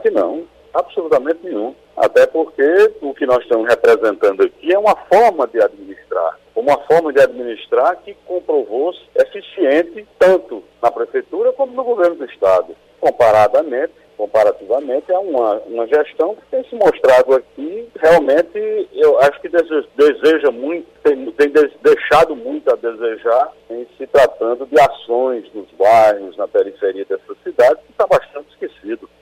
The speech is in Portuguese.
que não, absolutamente nenhum. Até porque o que nós estamos representando aqui é uma forma de administrar. Uma forma de administrar que comprovou-se eficiente tanto na Prefeitura como no Governo do Estado. Comparativamente, é uma gestão que tem se mostrado aqui, realmente, eu acho que deseja muito, tem deixado muito a desejar em se tratando de ações nos bairros, na periferia dessa cidade, que está bastante esquecido.